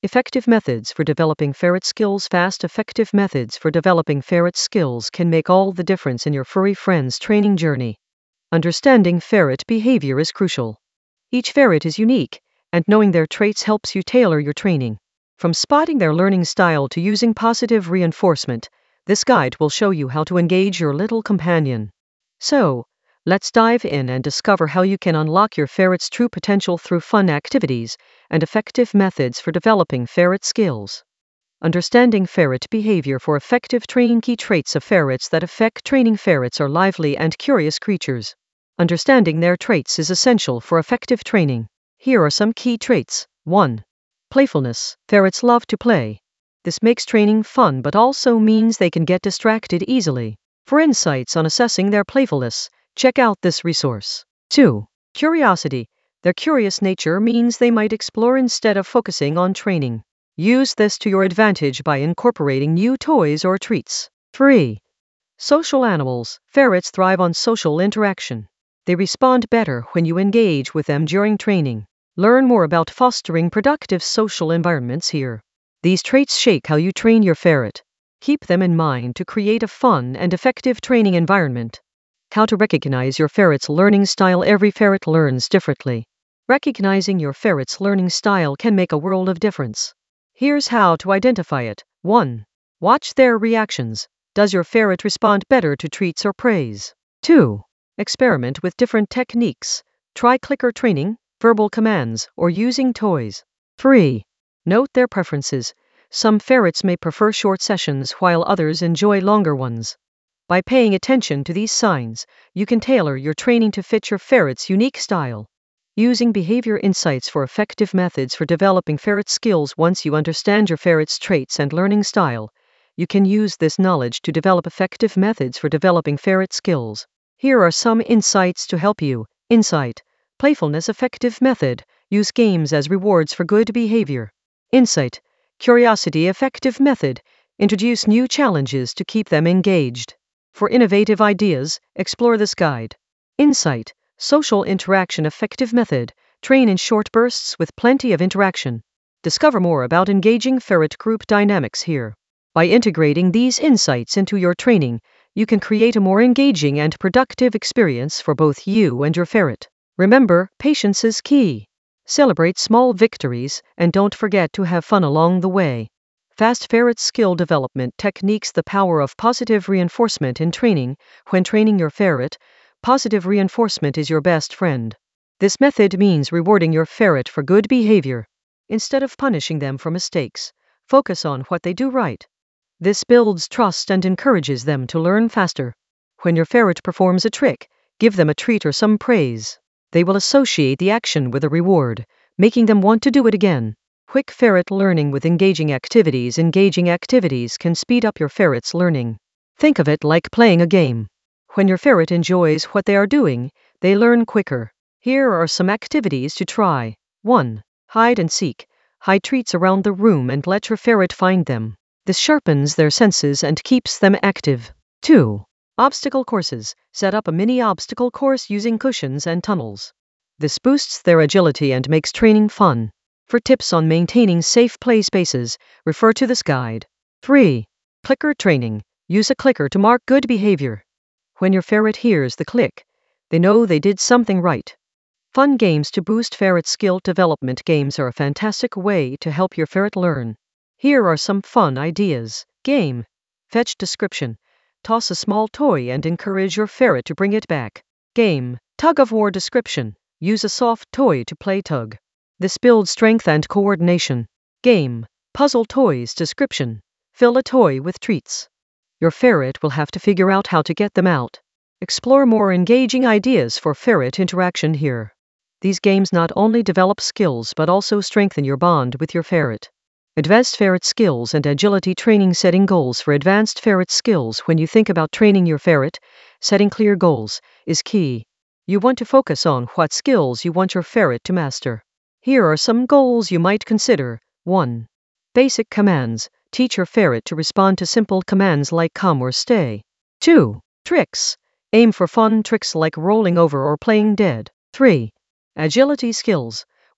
Effective methods for developing ferret skills. Fast, effective methods for developing ferret skills can make all the difference in your furry friend's training journey. Understanding ferret behavior is crucial. Each ferret is unique, and knowing their traits helps you tailor your training. From spotting their learning style to using positive reinforcement, this guide will show you how to engage your little companion. So, let's dive in and discover how you can unlock your ferret's true potential through fun activities and effective methods for developing ferret skills. Understanding ferret behavior for effective training. Key traits of ferrets that affect training. Ferrets are lively and curious creatures. Understanding their traits is essential for effective training. Here are some key traits. 1. Playfulness. Ferrets love to play. This makes training fun but also means they can get distracted easily. For insights on assessing their playfulness, check out this resource. 2. Curiosity. Their curious nature means they might explore instead of focusing on training. Use this to your advantage by incorporating new toys or treats. 3. Social animals. Ferrets thrive on social interaction. They respond better when you engage with them during training. Learn more about fostering productive social environments here. These traits shape how you train your ferret. Keep them in mind to create a fun and effective training environment. How to recognize your ferret's learning style. Every ferret learns differently. Recognizing your ferret's learning style can make a world of difference. Here's how to identify it. 1. Watch their reactions. Does your ferret respond better to treats or praise? 2. Experiment with different techniques. Try clicker training, verbal commands, or using toys. 3. Note their preferences. Some ferrets may prefer short sessions while others enjoy longer ones. By paying attention to these signs, you can tailor your training to fit your ferret's unique style. Using behavior insights for effective methods for developing ferret skills. Once you understand your ferret's traits and learning style, you can use this knowledge to develop effective methods for developing ferret skills. Here are some insights to help you. Insight. Playfulness. Effective method. Use games as rewards for good behavior. Insight. Curiosity. Effective method. Introduce new challenges to keep them engaged. For innovative ideas, explore this guide. Insight. Social interaction. Effective method. Train in short bursts with plenty of interaction. Discover more about engaging ferret group dynamics here. By integrating these insights into your training, you can create a more engaging and productive experience for both you and your ferret. Remember, patience is key. Celebrate small victories and don't forget to have fun along the way. Fast ferret skill development techniques. The power of positive reinforcement in training. When training your ferret, positive reinforcement is your best friend. This method means rewarding your ferret for good behavior. Instead of punishing them for mistakes, focus on what they do right. This builds trust and encourages them to learn faster. When your ferret performs a trick, give them a treat or some praise. They will associate the action with a reward, making them want to do it again. Quick ferret learning with engaging activities. Engaging activities can speed up your ferret's learning. Think of it like playing a game. When your ferret enjoys what they are doing, they learn quicker. Here are some activities to try. 1. Hide and seek. Hide treats around the room and let your ferret find them. This sharpens their senses and keeps them active. 2. Obstacle courses. Set up a mini obstacle course using cushions and tunnels. This boosts their agility and makes training fun. For tips on maintaining safe play spaces, refer to this guide. 3. Clicker training. Use a clicker to mark good behavior. When your ferret hears the click, they know they did something right. Fun games to boost ferret skill development. Games are a fantastic way to help your ferret learn. Here are some fun ideas. Game. Fetch description. Toss a small toy and encourage your ferret to bring it back. Game. Tug of war description. Use a soft toy to play tug. This builds strength and coordination. Game. Puzzle toys description. Fill a toy with treats. Your ferret will have to figure out how to get them out. Explore more engaging ideas for ferret interaction here. These games not only develop skills but also strengthen your bond with your ferret. Advanced ferret skills and agility training. Setting goals for advanced ferret skills. When you think about training your ferret, setting clear goals is key. You want to focus on what skills you want your ferret to master. Here are some goals you might consider. 1. Basic commands. Teach your ferret to respond to simple commands like come or stay. 2. Tricks. Aim for fun tricks like rolling over or playing dead. 3. Agility skills.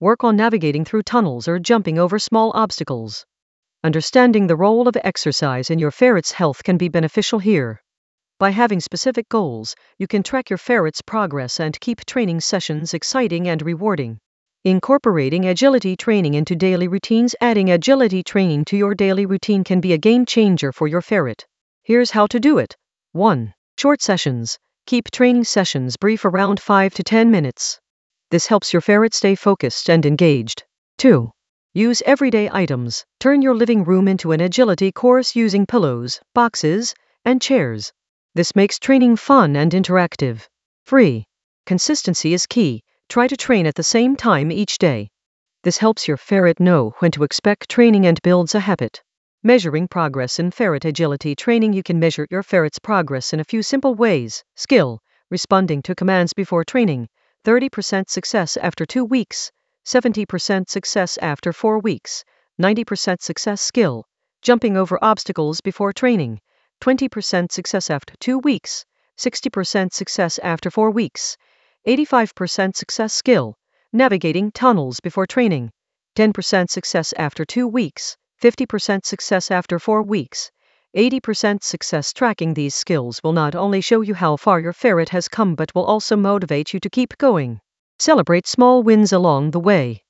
Work on navigating through tunnels or jumping over small obstacles. Understanding the role of exercise in your ferret's health can be beneficial here. By having specific goals, you can track your ferret's progress and keep training sessions exciting and rewarding. Incorporating agility training into daily routines. Adding agility training to your daily routine can be a game changer for your ferret. Here's how to do it. 1. Short sessions. Keep training sessions brief, around 5 to 10 minutes. This helps your ferret stay focused and engaged. 2. Use everyday items. Turn your living room into an agility course using pillows, boxes, and chairs. This makes training fun and interactive. 3. Consistency is key. Try to train at the same time each day. This helps your ferret know when to expect training and builds a habit. Measuring progress in ferret agility training. You can measure your ferret's progress in a few simple ways. Skill: responding to commands before training, 30% success after 2 weeks, 70% success after 4 weeks, 90% success. Skill: jumping over obstacles before training, 20% success after 2 weeks, 60% success after 4 weeks, 85% success. Skill: navigating tunnels before training, 10% success after 2 weeks, 50% success after 4 weeks, 80% success. Tracking these skills will not only show you how far your ferret has come but will also motivate you to keep going. Celebrate small wins along the way.